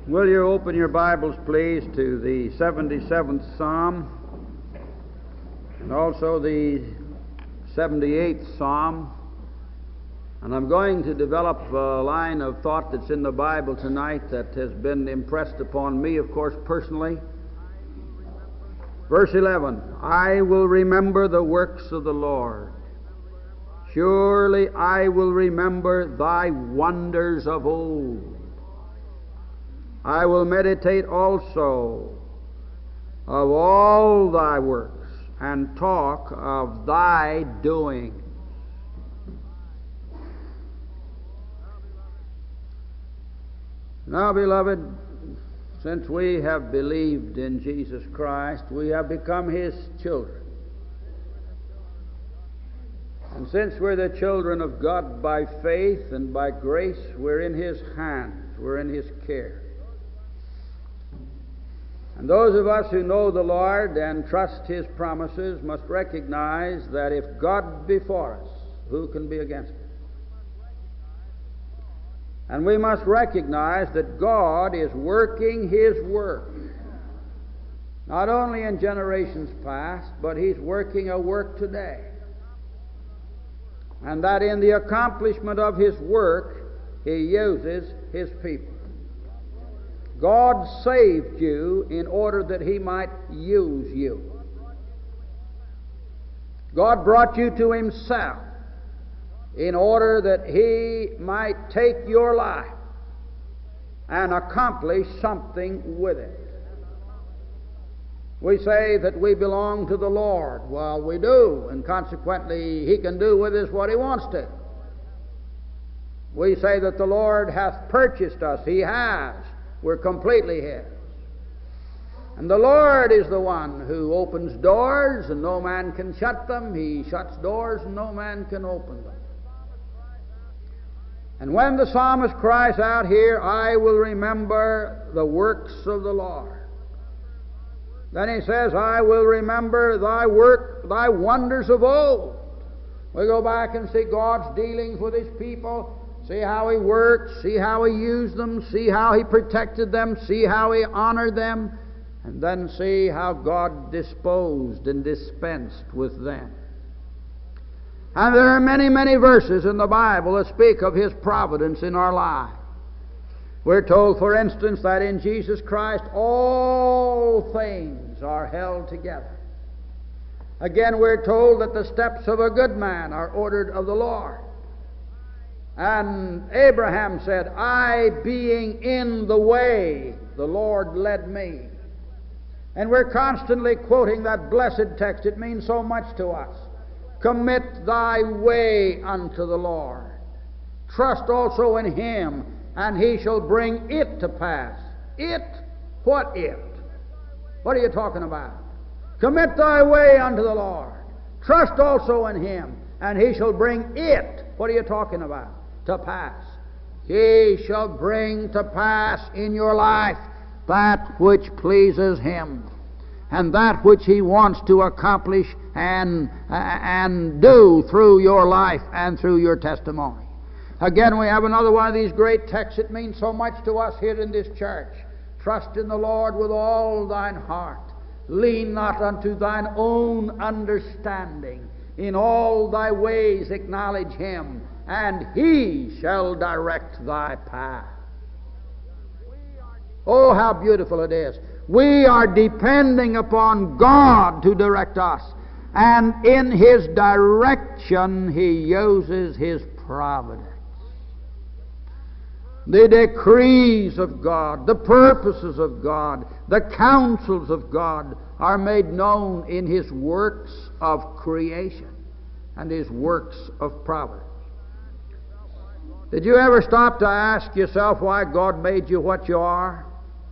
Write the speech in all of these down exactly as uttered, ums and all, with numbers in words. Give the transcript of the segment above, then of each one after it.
Will you open your Bibles, please, to the seventy-seventh Psalm and also the seventy-eighth Psalm. And I'm going to develop a line of thought that's in the Bible tonight that has been impressed upon me, of course, personally. Verse eleven, I will remember the works of the Lord. Surely I will remember thy wonders of old. I will meditate also of all thy works and talk of thy doing. Now, beloved, since we have believed in Jesus Christ, we have become His children. And since we're the children of God by faith and by grace, we're in His hands, we're in His care. And those of us who know the Lord and trust His promises must recognize that if God be for us, who can be against us? And we must recognize that God is working His work, not only in generations past, but He's working a work today. And that in the accomplishment of His work, He uses His people. God saved you in order that He might use you. God brought you to Himself in order that He might take your life and accomplish something with it. We say that we belong to the Lord. Well, we do, and consequently He can do with us what He wants to. We say that the Lord hath purchased us. He has. We're completely His. And the Lord is the one who opens doors and no man can shut them. He shuts doors and no man can open them. And when the psalmist cries out here, I will remember the works of the Lord, then he says, I will remember thy work, thy wonders of old. We go back and see God's dealings with His people. See how He worked, see how He used them, see how He protected them, see how He honored them, and then see how God disposed and dispensed with them. And there are many, many verses in the Bible that speak of His providence in our lives. We're told, for instance, that in Jesus Christ all things are held together. Again, we're told that the steps of a good man are ordered of the Lord. And Abraham said, I being in the way, the Lord led me. And we're constantly quoting that blessed text. It means so much to us. Commit thy way unto the Lord. Trust also in Him, and He shall bring it to pass. It? What it? What are you talking about? Commit thy way unto the Lord. Trust also in Him, and He shall bring it. What are you talking about? To pass. He shall bring to pass in your life that which pleases Him, and that which He wants to accomplish and, uh, and do through your life and through your testimony. Again, we have another one of these great texts. It means so much to us here in this church. Trust in the Lord with all thine heart. Lean not unto thine own understanding. In all thy ways acknowledge Him, and He shall direct thy path. Oh, how beautiful it is. We are depending upon God to direct us. And in His direction, He uses His providence. The decrees of God, the purposes of God, the counsels of God are made known in His works of creation and His works of providence. Did you ever stop to ask yourself why God made you what you are?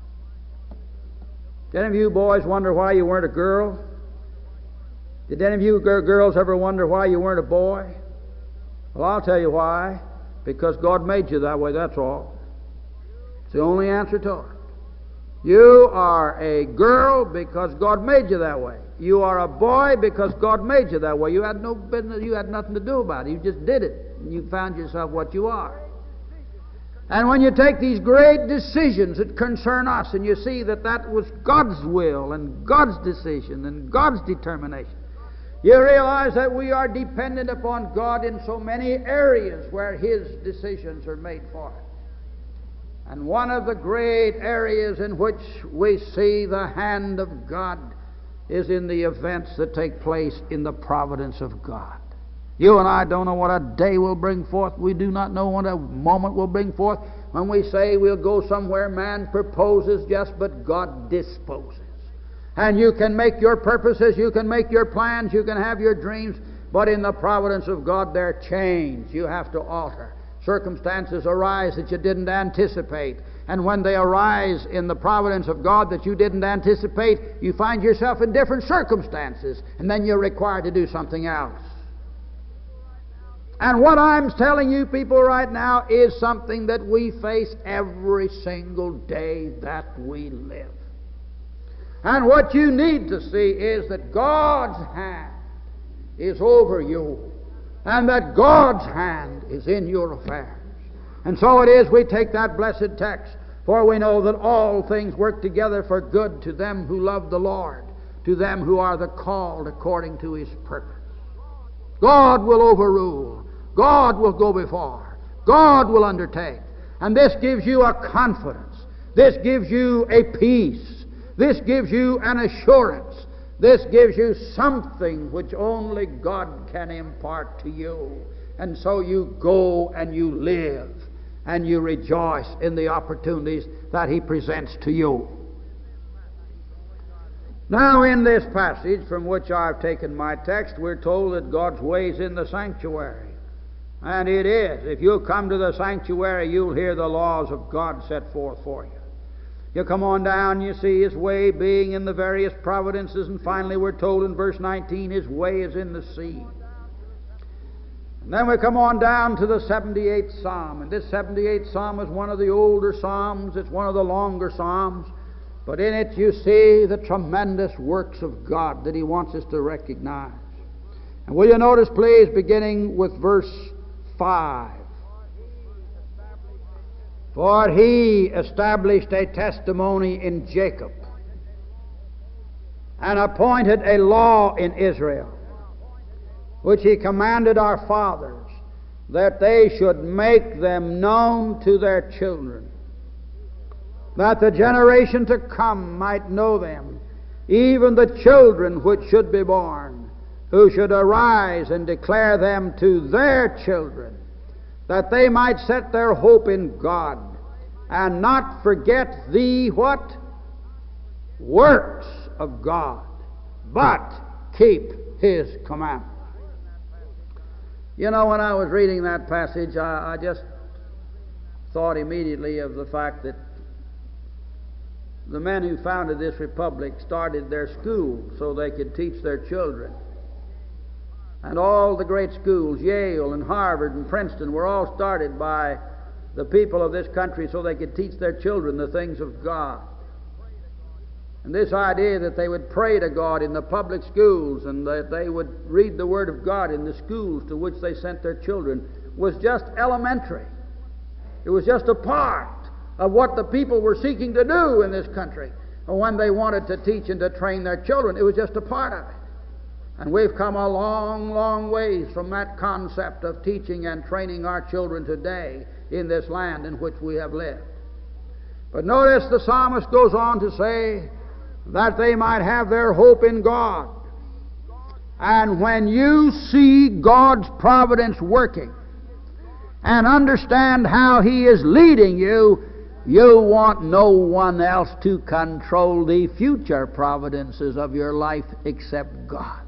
Did any of you boys wonder why you weren't a girl? Did any of you girls ever wonder why you weren't a boy? Well, I'll tell you why. Because God made you that way, that's all. It's the only answer to it. You are a girl because God made you that way. You are a boy because God made you that way. You had no business, you had nothing to do about it. You just did it, and you found yourself what you are. And when you take these great decisions that concern us, and you see that that was God's will and God's decision and God's determination, you realize that we are dependent upon God in so many areas where His decisions are made for us. And one of the great areas in which we see the hand of God is in the events that take place in the providence of God. You and I don't know what a day will bring forth. We do not know what a moment will bring forth. When we say we'll go somewhere, man proposes just, but God disposes. And you can make your purposes, you can make your plans, you can have your dreams, but in the providence of God they're changed. You have to alter. Circumstances arise that you didn't anticipate. And when they arise in the providence of God that you didn't anticipate, you find yourself in different circumstances, and then you're required to do something else. And what I'm telling you people right now is something that we face every single day that we live. And what you need to see is that God's hand is over you, and that God's hand is in your affairs. And so it is we take that blessed text, for we know that all things work together for good to them who love the Lord, to them who are the called according to His purpose. God will overrule. God will go before. God will undertake. And this gives you a confidence. This gives you a peace. This gives you an assurance. This gives you something which only God can impart to you. And so you go and you live and you rejoice in the opportunities that He presents to you. Now, in this passage from which I've taken my text, we're told that God's way is in the sanctuary. And it is. If you'll come to the sanctuary, you'll hear the laws of God set forth for you. You come on down, you see His way being in the various providences, and finally we're told in verse nineteen, His way is in the sea. And then we come on down to the seventy-eighth Psalm, and this seventy-eighth Psalm is one of the older Psalms, it's one of the longer Psalms, but in it you see the tremendous works of God that He wants us to recognize. And will you notice, please, beginning with verse five. For He established a testimony in Jacob, and appointed a law in Israel, which He commanded our fathers, that they should make them known to their children, that the generation to come might know them, even the children which should be born, who should arise and declare them to their children, that they might set their hope in God, and not forget the what? Works of God, but keep His commandments. You know, when I was reading that passage, I, I just thought immediately of the fact that the men who founded this republic started their schools so they could teach their children. And all the great schools, Yale and Harvard and Princeton, were all started by the people of this country so they could teach their children the things of God. And this idea that they would pray to God in the public schools and that they would read the Word of God in the schools to which they sent their children was just elementary. It was just a part of what the people were seeking to do in this country. And when they wanted to teach and to train their children, it was just a part of it. And we've come a long, long ways from that concept of teaching and training our children today in this land in which we have lived. But notice the psalmist goes on to say that they might have their hope in God. And when you see God's providence working and understand how He is leading you, you want no one else to control the future providences of your life except God.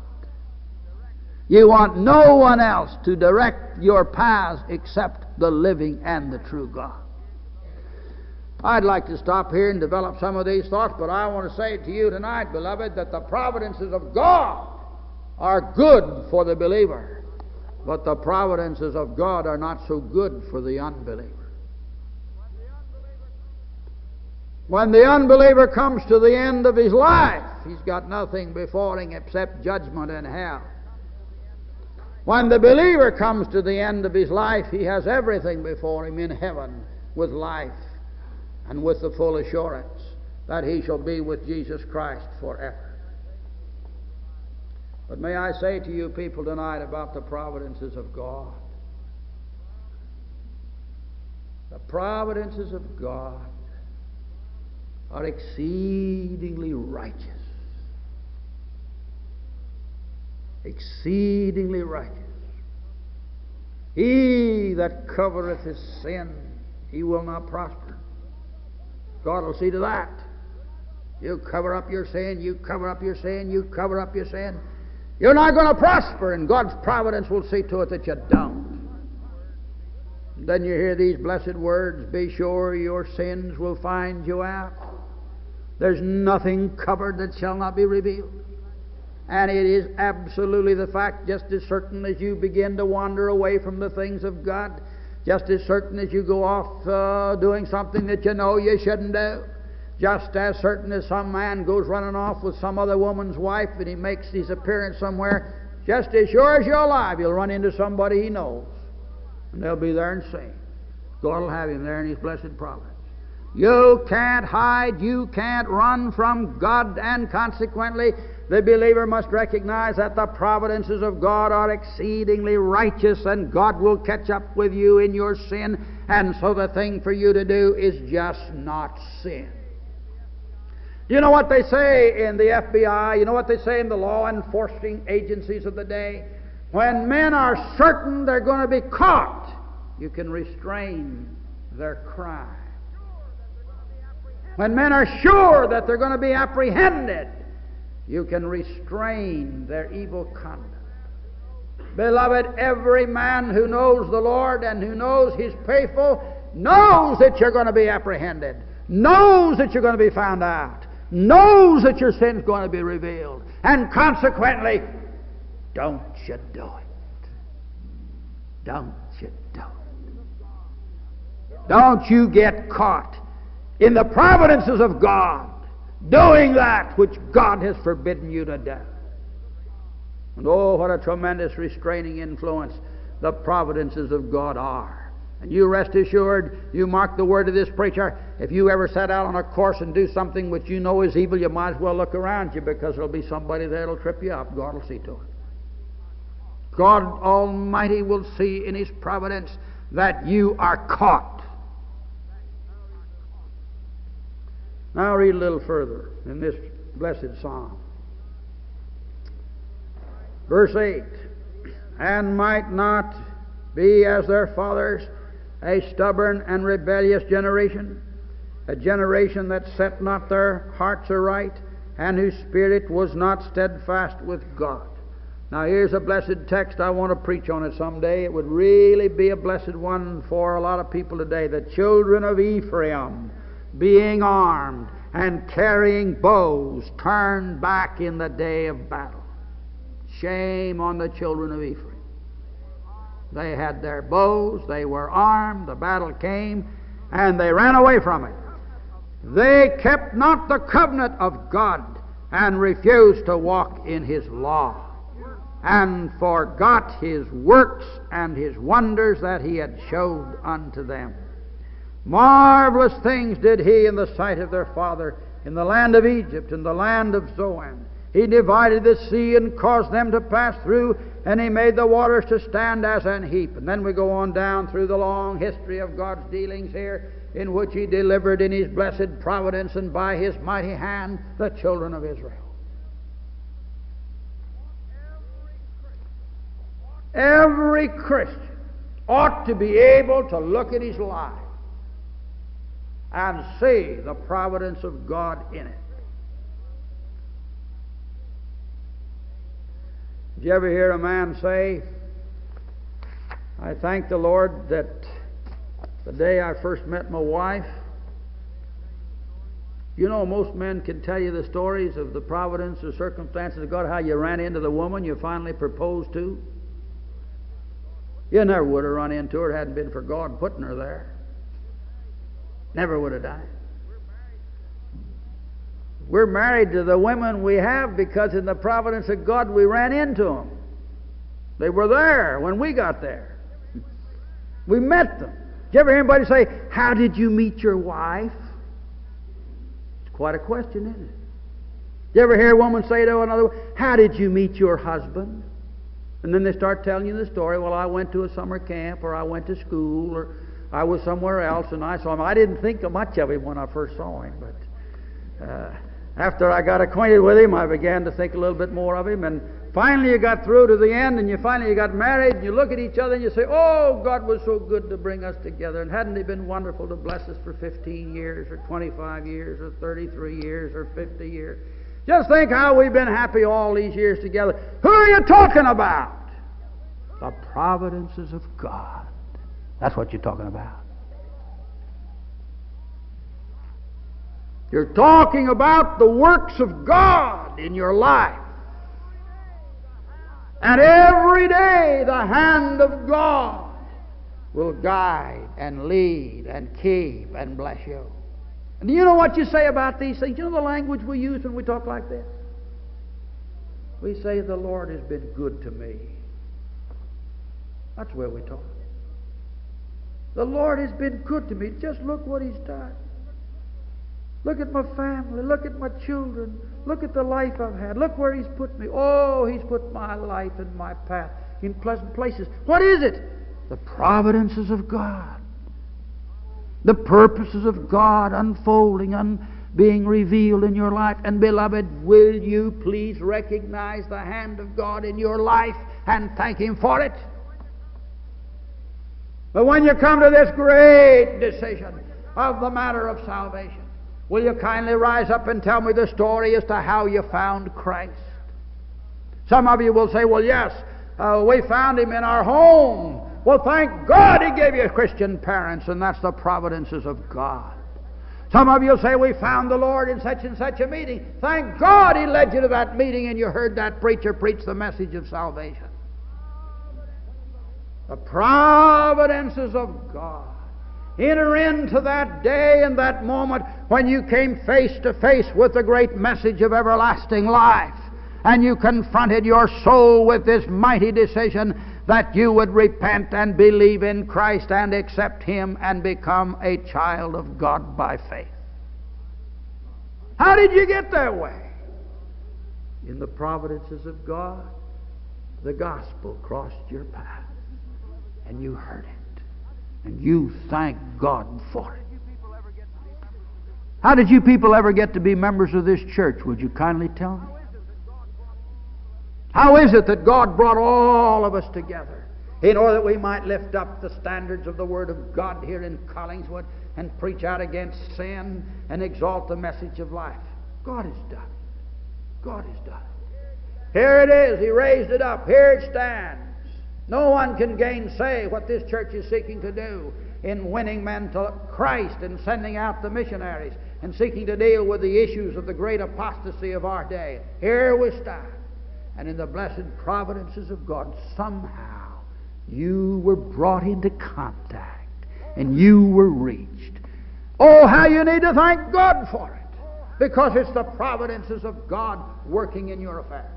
You want no one else to direct your paths except the living and the true God. I'd like to stop here and develop some of these thoughts, but I want to say to you tonight, beloved, that the providences of God are good for the believer, but the providences of God are not so good for the unbeliever. When the unbeliever comes to the end of his life, he's got nothing before him except judgment and hell. When the believer comes to the end of his life, he has everything before him in heaven with life and with the full assurance that he shall be with Jesus Christ forever. But may I say to you people tonight about the providences of God. The providences of God are exceedingly righteous. Exceedingly righteous. He that covereth his sin, he will not prosper. God will see to that. You cover up your sin, you cover up your sin, you cover up your sin. You're not going to prosper, and God's providence will see to it that you don't. And then you hear these blessed words, be sure your sins will find you out. There's nothing covered that shall not be revealed. And it is absolutely the fact, just as certain as you begin to wander away from the things of God, just as certain as you go off uh, doing something that you know you shouldn't do, just as certain as some man goes running off with some other woman's wife and he makes his appearance somewhere, just as sure as you're alive, you'll run into somebody he knows. And they'll be there and sing. God will have him there in his blessed providence. You can't hide, you can't run from God, and consequently, the believer must recognize that the providences of God are exceedingly righteous, and God will catch up with you in your sin, and so the thing for you to do is just not sin. You know what they say in the F B I, you know what they say in the law enforcing agencies of the day? When men are certain they're going to be caught, you can restrain their crime. When men are sure that they're going to be apprehended, you can restrain their evil conduct. Beloved, every man who knows the Lord and who knows He's faithful knows that you're going to be apprehended, knows that you're going to be found out, knows that your sin's going to be revealed, and consequently, don't you do it. Don't you do it. Don't you get caught in the providences of God doing that which God has forbidden you to do. And oh, what a tremendous restraining influence the providences of God are. And you rest assured, you mark the word of this preacher, if you ever set out on a course and do something which you know is evil, you might as well look around you, because there'll be somebody there that'll trip you up. God will see to it. God Almighty will see in His providence that you are caught. Now read a little further in this blessed psalm. Verse eight, and might not be as their fathers, a stubborn and rebellious generation, a generation that set not their hearts aright, and whose spirit was not steadfast with God. Now here's a blessed text. I want to preach on it someday. It would really be a blessed one for a lot of people today. The children of Ephraim, being armed and carrying bows, turned back in the day of battle. Shame on the children of Ephraim. They had their bows, they were armed, the battle came, and they ran away from it. They kept not the covenant of God, and refused to walk in His law, and forgot His works and His wonders that He had showed unto them. Marvelous things did He in the sight of their father, in the land of Egypt, in the land of Zoan. He divided the sea and caused them to pass through, and He made the waters to stand as an heap. And then we go on down through the long history of God's dealings here, in which He delivered in His blessed providence and by His mighty hand the children of Israel. Every Christian ought to be able to look at his life and see the providence of God in it. Did you ever hear a man say, I thank the Lord that the day I first met my wife? You know, most men can tell you the stories of the providence, the circumstances of God, how you ran into the woman you finally proposed to. You never would have run into her, hadn't been for God putting her there. Never would have done it. We're married to the women we have because in the providence of God we ran into them. They were there when we got there. We met them. Did you ever hear anybody say, how did you meet your wife? It's quite a question, isn't it? Did you ever hear a woman say to another, how did you meet your husband? And then they start telling you the story. Well, I went to a summer camp, or I went to school, or I was somewhere else and I saw him. I didn't think much of him when I first saw him, but uh, after I got acquainted with him, I began to think a little bit more of him. And finally you got through to the end, and you finally got married, and you look at each other and you say, oh, God was so good to bring us together. And hadn't He been wonderful to bless us for fifteen years, or twenty-five years, or thirty-three years, or fifty years? Just think how we've been happy all these years together. Who are you talking about? The providences of God. That's what you're talking about. You're talking about the works of God in your life. And every day the hand of God will guide and lead and keep and bless you. And do you know what you say about these things? You know the language we use when we talk like this? We say, the Lord has been good to me. That's where we talk. The Lord has been good to me. Just look what He's done. Look at my family. Look at my children. Look at the life I've had. Look where He's put me. Oh, He's put my life and my path in pleasant places. What is it? The providences of God. The purposes of God unfolding and being revealed in your life. And beloved, will you please recognize the hand of God in your life and thank Him for it? But when you come to this great decision of the matter of salvation, will you kindly rise up and tell me the story as to how you found Christ? Some of you will say, well, yes, uh, we found Him in our home. Well, thank God He gave you Christian parents, and that's the providences of God. Some of you will say, we found the Lord in such and such a meeting. Thank God He led you to that meeting and you heard that preacher preach the message of salvation. The providences of God. Enter into that day and that moment when you came face to face with the great message of everlasting life, and you confronted your soul with this mighty decision that you would repent and believe in Christ and accept Him and become a child of God by faith. How did you get that way? In the providences of God, the gospel crossed your path, and you heard it, and you thank God for it. How did you people ever get to be members of this church? Would you kindly tell me? How is it that God brought all of us together in order that we might lift up the standards of the Word of God here in Collingswood and preach out against sin and exalt the message of life? God has done it. God has done it. Here it is. He raised it up. Here it stands. No one can gainsay what this church is seeking to do in winning men to Christ and sending out the missionaries and seeking to deal with the issues of the great apostasy of our day. Here we stand. And in the blessed providences of God, somehow you were brought into contact and you were reached. Oh, how you need to thank God for it, because it's the providences of God working in your affairs.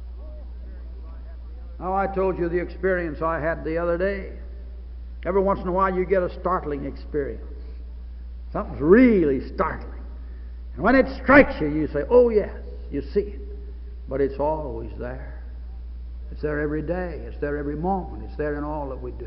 Now, I told you the experience I had the other day. Every once in a while you get a startling experience. Something's really startling. And when it strikes you, you say, oh yes, you see it. But it's always there. It's there every day. It's there every moment. It's there in all that we do.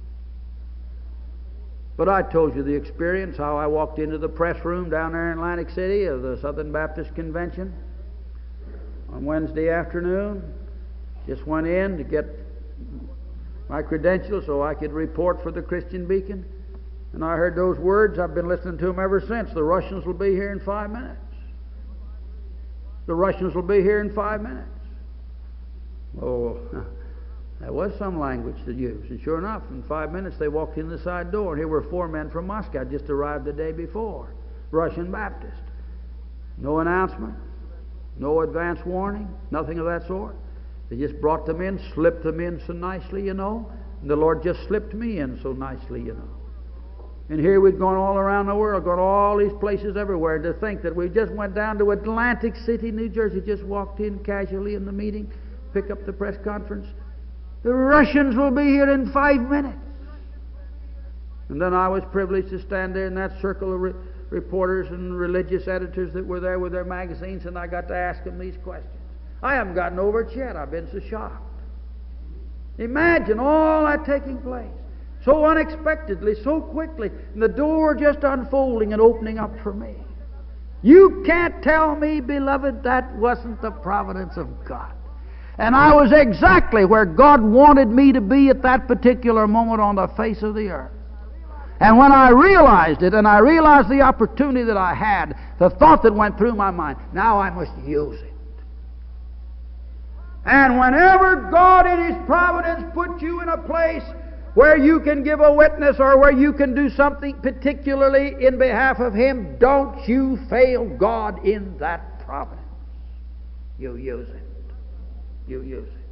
But I told you the experience, how I walked into the press room down there in Atlantic City of the Southern Baptist Convention on Wednesday afternoon. Just went in to get my credentials so I could report for the Christian Beacon. And I heard those words. I've been listening to them ever since. The Russians will be here in five minutes. The Russians will be here in five minutes. Oh, that was some language to use. And sure enough, in five minutes they walked in the side door, and here were four men from Moscow, just arrived the day before. Russian Baptist. No announcement, no advance warning, nothing of that sort. They just brought them in, slipped them in so nicely, you know. And the Lord just slipped me in so nicely, you know. And here we'd gone all around the world, gone all these places everywhere, to think that we just went down to Atlantic City, New Jersey, just walked in casually in the meeting, pick up the press conference. The Russians will be here in five minutes. And then I was privileged to stand there in that circle of re- reporters and religious editors that were there with their magazines, and I got to ask them these questions. I haven't gotten over it yet. I've been so shocked. Imagine all that taking place so unexpectedly, so quickly, and the door just unfolding and opening up for me. You can't tell me, beloved, that wasn't the providence of God. And I was exactly where God wanted me to be at that particular moment on the face of the earth. And when I realized it, and I realized the opportunity that I had, the thought that went through my mind, now I must use it. And whenever God in His providence puts you in a place where you can give a witness or where you can do something particularly in behalf of Him, don't you fail God in that providence. You use it. You use it.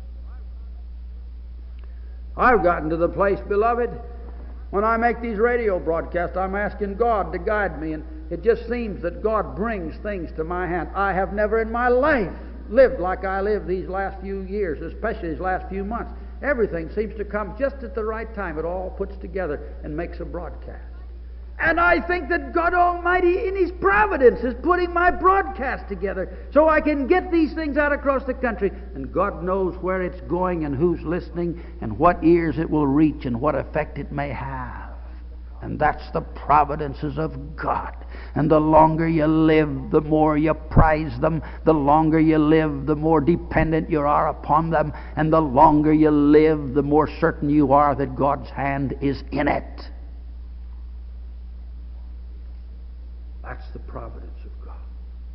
I've gotten to the place, beloved, when I make these radio broadcasts, I'm asking God to guide me, and it just seems that God brings things to my hand. I have never in my life lived like I lived these last few years, especially these last few months. Everything seems to come just at the right time. It all puts together and makes a broadcast. And I think that God Almighty in His providence is putting my broadcast together so I can get these things out across the country. And God knows where it's going and who's listening and what ears it will reach and what effect it may have. And that's the providences of God. And the longer you live, the more you prize them. The longer you live, the more dependent you are upon them. And the longer you live, the more certain you are that God's hand is in it. That's the providence of God.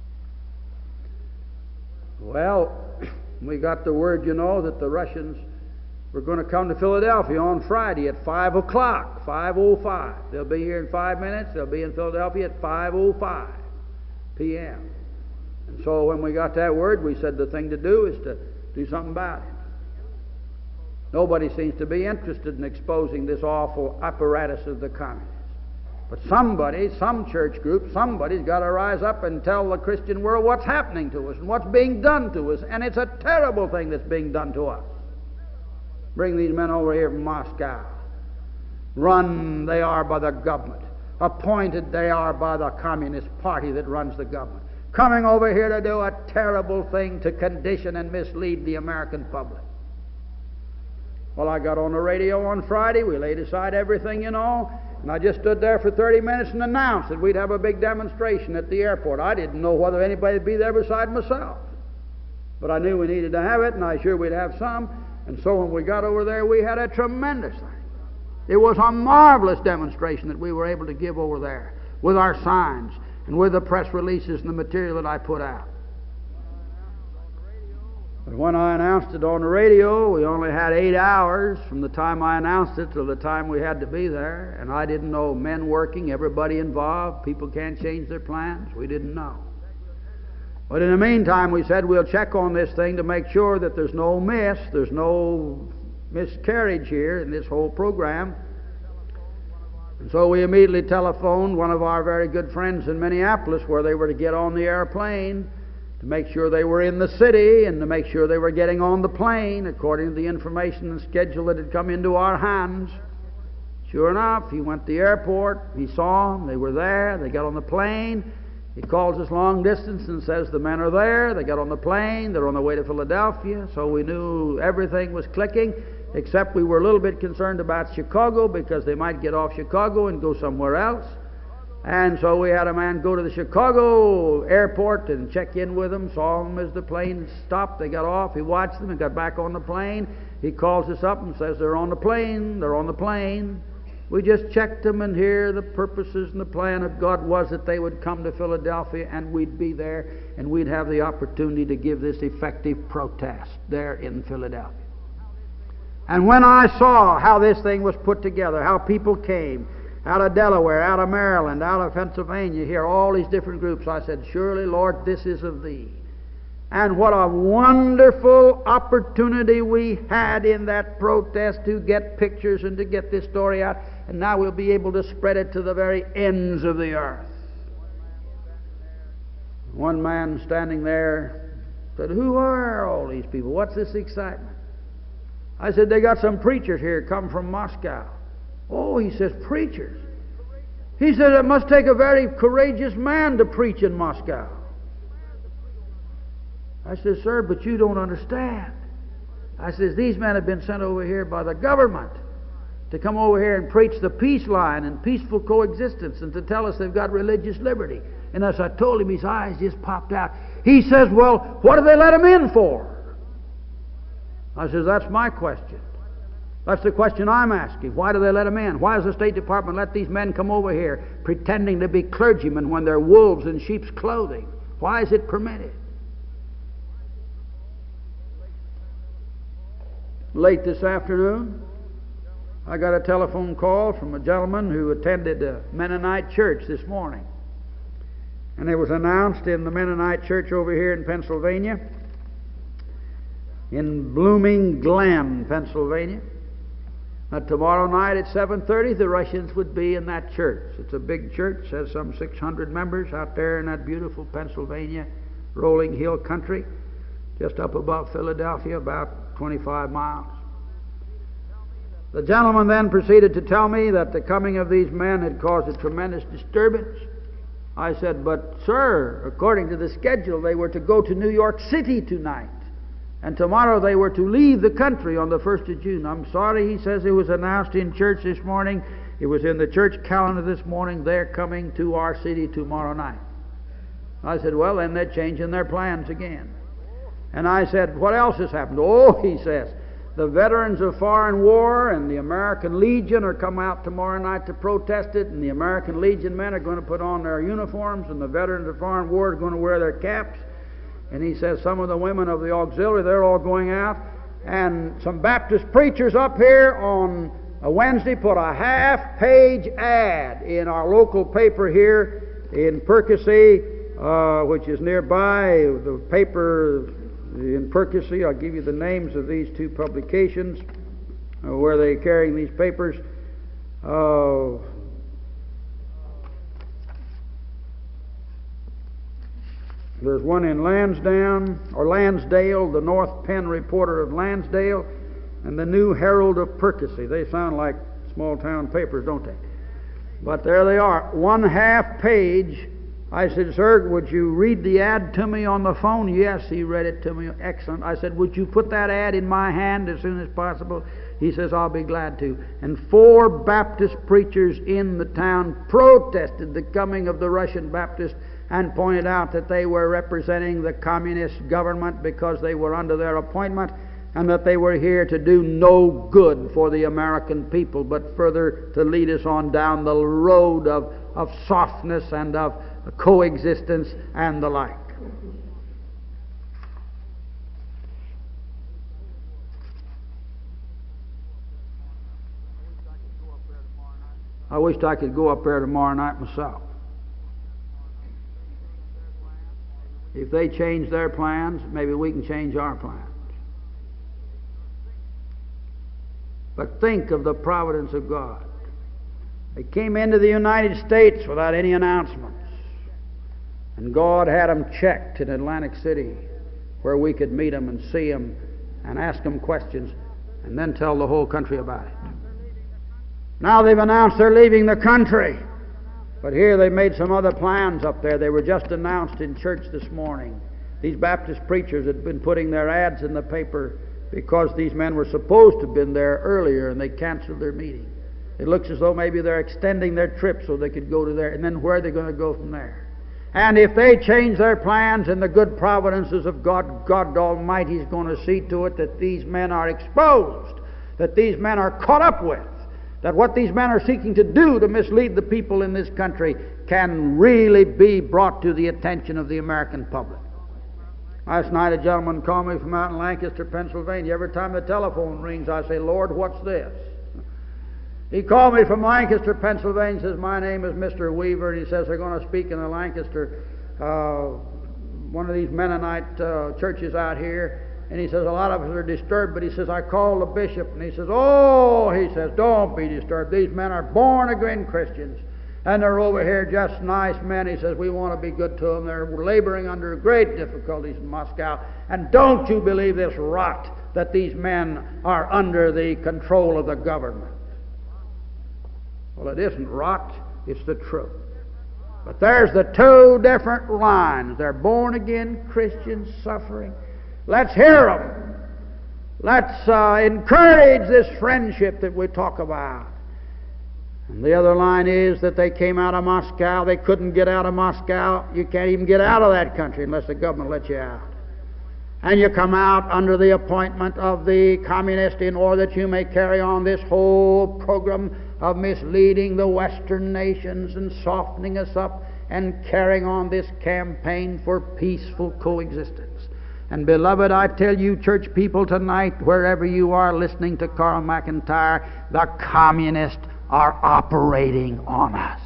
Well, we got the word, you know, that the Russians were going to come to Philadelphia on Friday at five o'clock, five oh five. They'll be here in five minutes. They'll be in Philadelphia at five oh five p m And so when we got that word, we said the thing to do is to do something about it. Nobody seems to be interested in exposing this awful apparatus of the communists. But somebody, some church group, somebody's got to rise up and tell the Christian world what's happening to us and what's being done to us. And it's a terrible thing that's being done to us. Bring these men over here from Moscow. Run they are by the government. Appointed they are by the Communist Party that runs the government. Coming over here to do a terrible thing to condition and mislead the American public. Well, I got on the radio on Friday. We laid aside everything, you know. And I just stood there for thirty minutes and announced that we'd have a big demonstration at the airport. I didn't know whether anybody would be there beside myself. But I knew we needed to have it, and I sure we'd have some. And so when we got over there, we had a tremendous thing. It was a marvelous demonstration that we were able to give over there with our signs and with the press releases and the material that I put out. But when I announced it on the radio, we only had eight hours from the time I announced it till the time we had to be there. And I didn't know men working, everybody involved. People can't change their plans. We didn't know. But in the meantime, we said we'll check on this thing to make sure that there's no miss, there's no miscarriage here in this whole program. And so we immediately telephoned one of our very good friends in Minneapolis where they were to get on the airplane, to make sure they were in the city and to make sure they were getting on the plane according to the information and schedule that had come into our hands. Sure enough, he went to the airport, he saw them, they were there, they got on the plane. He calls us long distance and says the men are there, they got on the plane, they're on their way to Philadelphia. So we knew everything was clicking, except we were a little bit concerned about Chicago because they might get off Chicago and go somewhere else. And so we had a man go to the Chicago airport and check in with them, saw them as the plane stopped, they got off, he watched them and got back on the plane. He calls us up and says they're on the plane, they're on the plane. We just checked them, and here the purposes and the plan of God was that they would come to Philadelphia and we'd be there and we'd have the opportunity to give this effective protest there in Philadelphia. And when I saw how this thing was put together, how people came out of Delaware, out of Maryland, out of Pennsylvania, here, all these different groups, I said, surely, Lord, this is of Thee. And what a wonderful opportunity we had in that protest to get pictures and to get this story out. And now we'll be able to spread it to the very ends of the earth. One man standing there said, who are all these people? What's this excitement? I said, they got some preachers here come from Moscow. Oh, he says, preachers. He said it must take a very courageous man to preach in Moscow. I said, sir, but you don't understand. I says, these men have been sent over here by the government to come over here and preach the peace line and peaceful coexistence and to tell us they've got religious liberty. And as I told him, his eyes just popped out. He says, well, what do they let them in for? I says, that's my question. That's the question I'm asking. Why do they let them in? Why does the State Department let these men come over here pretending to be clergymen when they're wolves in sheep's clothing? Why is it permitted? Late this afternoon, I got a telephone call from a gentleman who attended a Mennonite church this morning. And it was announced in the Mennonite church over here in Pennsylvania, in Blooming Glen, Pennsylvania, that tomorrow night at seven thirty the Russians would be in that church. It's a big church, has some six hundred members out there in that beautiful Pennsylvania rolling hill country, just up above Philadelphia, about twenty-five miles. The gentleman then proceeded to tell me that the coming of these men had caused a tremendous disturbance. I said, but sir, according to the schedule, they were to go to New York City tonight, and tomorrow they were to leave the country on the first of June. I'm sorry, he says, it was announced in church this morning. It was in the church calendar this morning. They're coming to our city tomorrow night. I said, well, then they're changing their plans again. And I said, what else has happened? Oh, he says, the veterans of foreign war and the American Legion are coming out tomorrow night to protest it, and the American Legion men are going to put on their uniforms, and the veterans of foreign war are going to wear their caps. And he says some of the women of the auxiliary, they're all going out. And some Baptist preachers up here on a Wednesday put a half-page ad in our local paper here in Percy, uh, which is nearby. The paper in Percy, I'll give you the names of these two publications uh, where they're carrying these papers. Uh, there's one in Lansdowne, or Lansdale, the North Penn Reporter of Lansdale, and the New Herald of Percy. They sound like small-town papers, don't they? But there they are, one half page. I said, sir, would you read the ad to me on the phone? Yes, he read it to me. Excellent. I said, would you put that ad in my hand as soon as possible? He says, I'll be glad to. And four Baptist preachers in the town protested the coming of the Russian Baptists and pointed out that they were representing the communist government because they were under their appointment, and that they were here to do no good for the American people, but further to lead us on down the road of, of softness and of coexistence and the like. I wished I could go up there tomorrow night myself. If they change their plans, maybe we can change our plans. But think of the providence of God. They came into the United States without any announcements. And God had them checked in Atlantic City where we could meet them and see them and ask them questions and then tell the whole country about it. Now they've announced they're leaving the country. But here they made some other plans up there. They were just announced in church this morning. These Baptist preachers had been putting their ads in the paper because these men were supposed to have been there earlier and they canceled their meeting. It looks as though maybe they're extending their trip so they could go to there. And then where are they going to go from there? And if they change their plans in the good providences of God, God Almighty is going to see to it that these men are exposed, that these men are caught up with, that what these men are seeking to do to mislead the people in this country can really be brought to the attention of the American public. Last night a gentleman called me from out in Lancaster, Pennsylvania. Every time the telephone rings, I say, Lord, what's this? He called me from Lancaster, Pennsylvania, and says, my name is Mister Weaver, and he says they're going to speak in the Lancaster, uh, one of these Mennonite uh, churches out here, and he says, a lot of us are disturbed, but he says, I called the bishop, and he says, oh, he says, don't be disturbed. These men are born-again Christians, and they're over here just nice men. He says, we want to be good to them. They're laboring under great difficulties in Moscow, and don't you believe this rot that these men are under the control of the government. Well, it isn't rot, it's the truth. But there's the two different lines. They're born-again Christians suffering. Let's hear them. Let's uh, encourage this friendship that we talk about. And the other line is that they came out of Moscow. They couldn't get out of Moscow. You can't even get out of that country unless the government lets you out. And you come out under the appointment of the communist in order that you may carry on this whole program of misleading the Western nations and softening us up and carrying on this campaign for peaceful coexistence. And beloved, I tell you, church people tonight, wherever you are listening to Carl McIntyre, the communists are operating on us.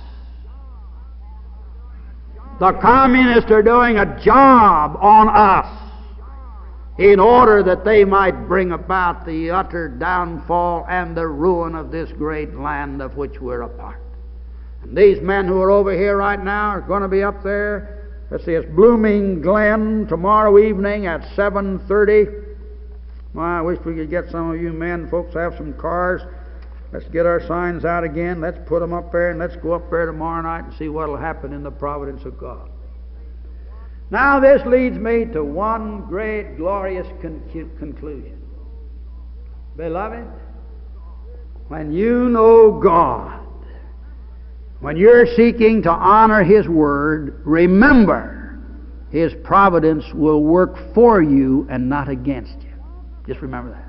The communists are doing a job on us in order that they might bring about the utter downfall and the ruin of this great land of which we're a part. And these men who are over here right now are going to be up there. Let's see, it's Blooming Glen tomorrow evening at seven thirty. Well, I wish we could get some of you men folks have some cars. Let's get our signs out again. Let's put them up there, and let's go up there tomorrow night and see what will happen in the providence of God. Now this leads me to one great, glorious con- conclusion. Beloved, when you know God, when you're seeking to honor His Word, remember His providence will work for you and not against you. Just remember that.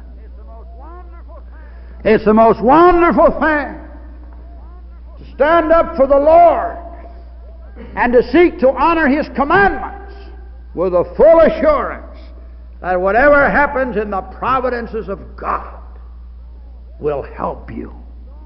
It's the most wonderful thing to stand up for the Lord and to seek to honor His commandments with a full assurance that whatever happens in the providences of God will help you.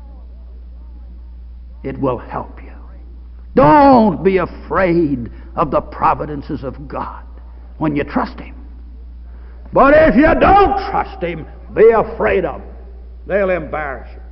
It will help you. Don't be afraid of the providences of God when you trust Him. But if you don't trust Him, be afraid of them. They'll embarrass you.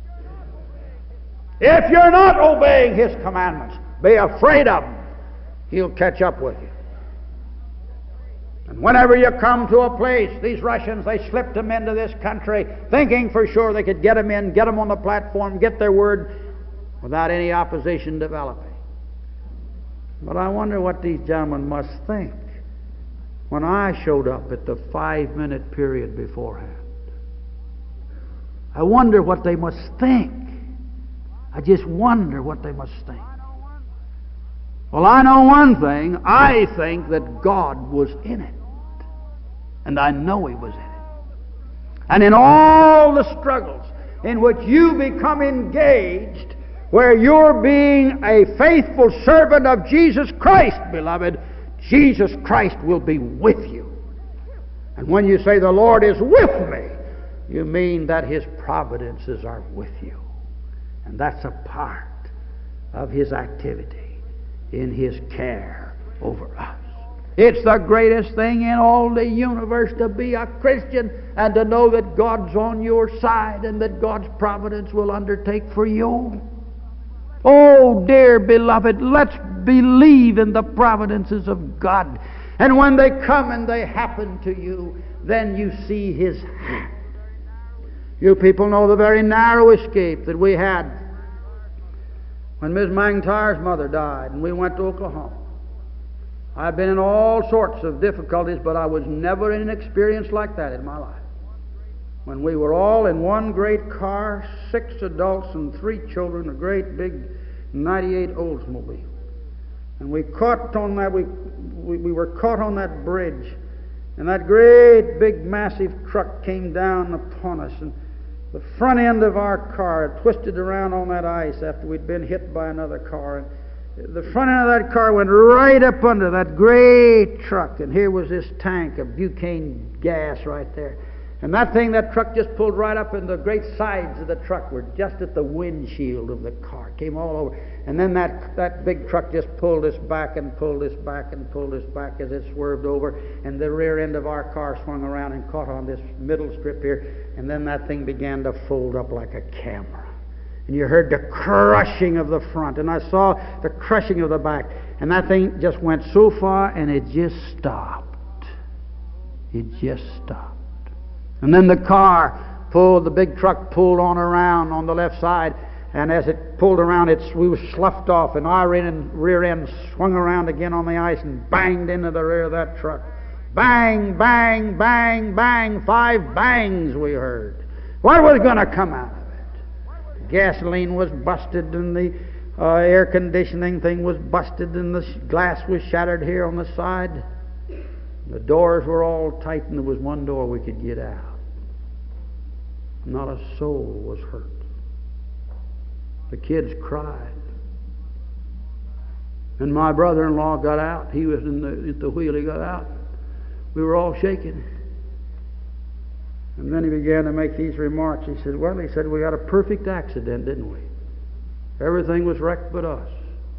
If you're not obeying His commandments, be afraid of Him. He'll catch up with you. And whenever you come to a place, these Russians, they slipped them into this country thinking for sure they could get them in, get them on the platform, get their word without any opposition developing. But I wonder what these gentlemen must think when I showed up at the five-minute period beforehand. I wonder what they must think. I just wonder what they must think. Well, I know one thing. I think that God was in it. And I know He was in it. And in all the struggles in which you become engaged, where you're being a faithful servant of Jesus Christ, beloved, Jesus Christ will be with you. And when you say, the Lord is with me, you mean that His providences are with you. And that's a part of His activity in His care over us. It's the greatest thing in all the universe to be a Christian and to know that God's on your side and that God's providence will undertake for you. Oh, dear beloved, let's believe in the providences of God. And when they come and they happen to you, then you see His hand. You people know the very narrow escape that we had when Miss McIntyre's mother died and we went to Oklahoma. I've been in all sorts of difficulties, but I was never in an experience like that in my life. When we were all in one great car, six adults and three children, a great big ninety-eight Oldsmobile. And we caught on that, we, we, we were caught on that bridge, and that great big massive truck came down upon us, and the front end of our car twisted around on that ice after we'd been hit by another car. And the front end of that car went right up under that great truck, and here was this tank of butane gas right there. And that thing, that truck just pulled right up, and the great sides of the truck were just at the windshield of the car. Came all over. And then that, that big truck just pulled us back and pulled us back and pulled us back as it swerved over. And the rear end of our car swung around and caught on this middle strip here. And then that thing began to fold up like a camera. And you heard the crushing of the front. And I saw the crushing of the back. And that thing just went so far, and it just stopped. It just stopped. And then the car pulled, the big truck pulled on around on the left side, and as it pulled around, it's, we were sloughed off, and our end, rear end swung around again on the ice and banged into the rear of that truck. Bang, bang, bang, bang, five bangs we heard. What was going to come out of it? The gasoline was busted, and the uh, air conditioning thing was busted, and the glass was shattered here on the side. The doors were all tight, and there was one door we could get out. Not a soul was hurt. The kids cried. And my brother-in-law got out. He was in the, at the wheel. He got out. We were all shaking. And then he began to make these remarks. He said, well, he said, we got a perfect accident, didn't we? Everything was wrecked but us.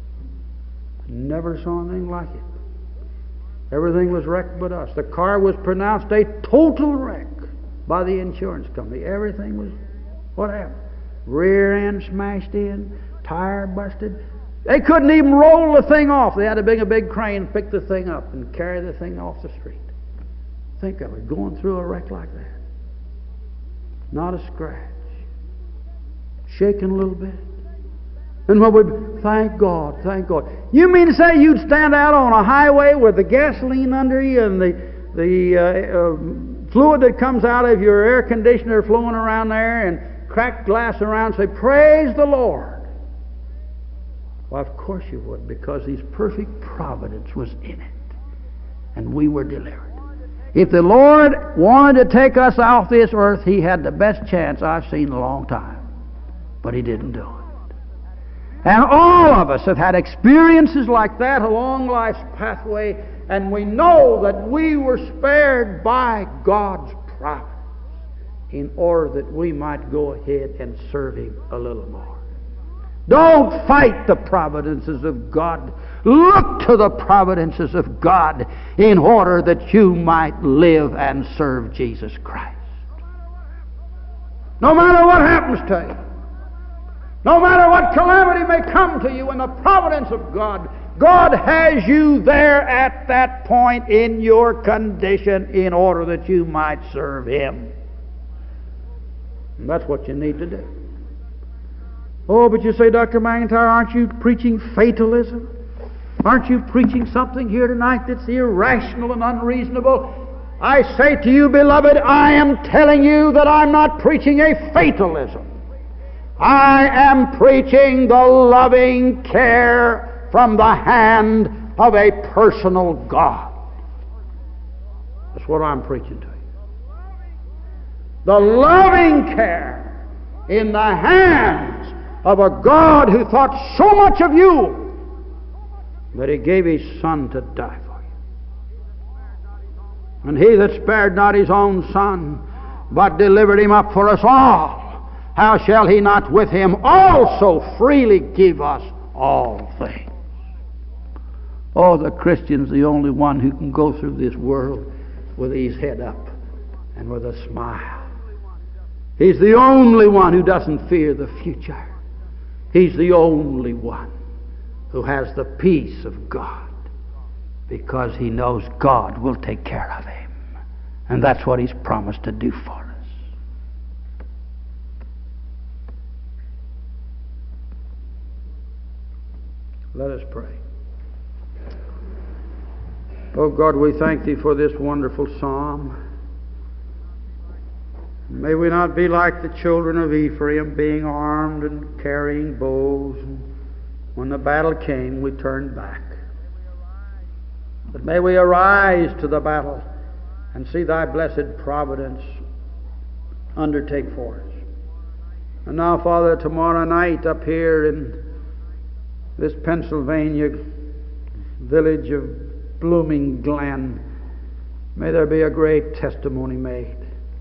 Never saw anything like it. Everything was wrecked but us. The car was pronounced a total wreck by the insurance company. Everything was, what happened? Rear end smashed in, tire busted. They couldn't even roll the thing off. They had to bring a big crane, pick the thing up, and carry the thing off the street. Think of it, going through a wreck like that. Not a scratch. Shaking a little bit. And what would, thank God, thank God. You mean to say you'd stand out on a highway with the gasoline under you and the, the uh, uh, fluid that comes out of your air conditioner flowing around there and cracked glass around, say, praise the Lord. Well, of course you would, because His perfect providence was in it. And we were delivered. If the Lord wanted to take us off this earth, He had the best chance I've seen in a long time. But He didn't do it. And all of us have had experiences like that along life's pathway, and we know that we were spared by God's providence in order that we might go ahead and serve Him a little more. Don't fight the providences of God. Look to the providences of God in order that you might live and serve Jesus Christ. No matter what happens to you, no matter what calamity may come to you, in the providence of God, God has you there at that point in your condition in order that you might serve Him. And that's what you need to do. Oh, but you say, Doctor McIntyre, aren't you preaching fatalism? Aren't you preaching something here tonight that's irrational and unreasonable? I say to you, beloved, I am telling you that I'm not preaching a fatalism. I am preaching the loving care from the hand of a personal God. That's what I'm preaching to you. The loving care in the hands of a God who thought so much of you that He gave His Son to die for you. And He that spared not His own Son, but delivered Him up for us all, how shall He not with Him also freely give us all things? Oh, the Christian's the only one who can go through this world with his head up and with a smile. He's the only one who doesn't fear the future. He's the only one who has the peace of God, because he knows God will take care of him. And that's what He's promised to do for us. Let us pray. Oh God, we thank Thee for this wonderful psalm. May we not be like the children of Ephraim, being armed and carrying bows, and when the battle came, we turned back. But may we arise to the battle and see Thy blessed providence undertake for us. And now, Father, tomorrow night up here in this Pennsylvania village of Blooming Glen, may there be a great testimony made.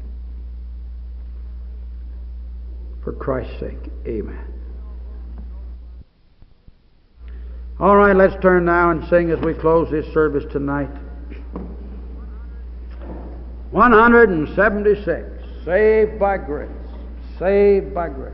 For Christ's sake, amen. All right, let's turn now and sing as we close this service tonight. one seventy-six, Saved by Grace, Saved by Grace.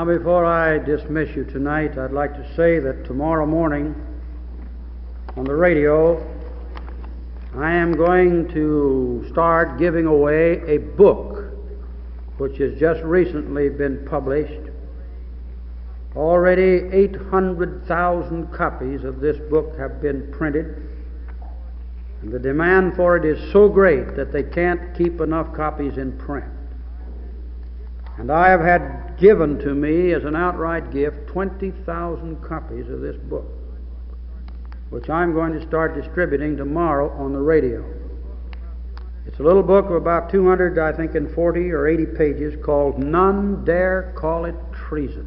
Now, before I dismiss you tonight, I'd like to say that tomorrow morning on the radio, I am going to start giving away a book which has just recently been published. Already eight hundred thousand copies of this book have been printed, and the demand for it is so great that they can't keep enough copies in print. And I have had given to me as an outright gift twenty thousand copies of this book, which I'm going to start distributing tomorrow on the radio. It's a little book of about two hundred, I think, and forty or eighty pages called None Dare Call It Treason.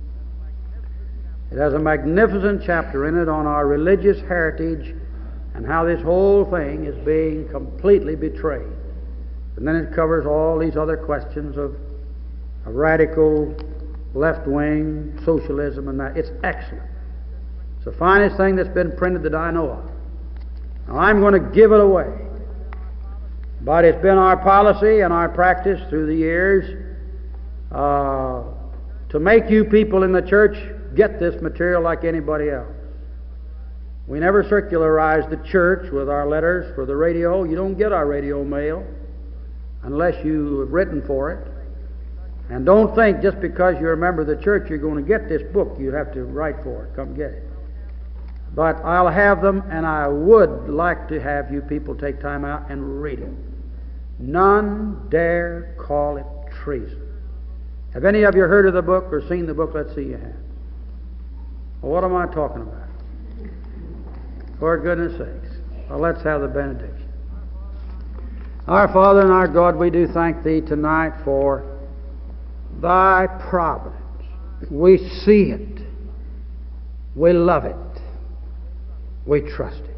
It has a magnificent chapter in it on our religious heritage and how this whole thing is being completely betrayed. And then it covers all these other questions of, of radical left-wing socialism and that. It's excellent. It's the finest thing that's been printed that I know of. Now, I'm going to give it away. But it's been our policy and our practice through the years uh, to make you people in the church get this material like anybody else. We never circularize the church with our letters for the radio. You don't get our radio mail unless you have written for it. And don't think just because you're a member of the church you're going to get this book. You have to write for it. Come get it. But I'll have them, and I would like to have you people take time out and read it. None dare call it treason. Have any of you heard of the book or seen the book? Let's see your hands. Well, what am I talking about? For goodness sakes. Well, let's have the benediction. Our Father and our God, we do thank Thee tonight for Thy providence. We see it. We love it. We trust it.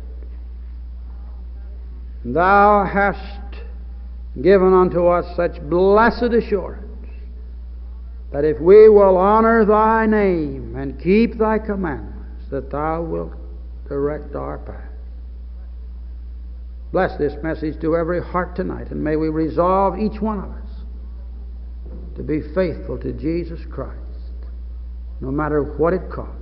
Thou hast given unto us such blessed assurance that if we will honor Thy name and keep Thy commandments, that Thou wilt direct our path. Bless this message to every heart tonight, and may we resolve, each one of us, to be faithful to Jesus Christ, no matter what it costs.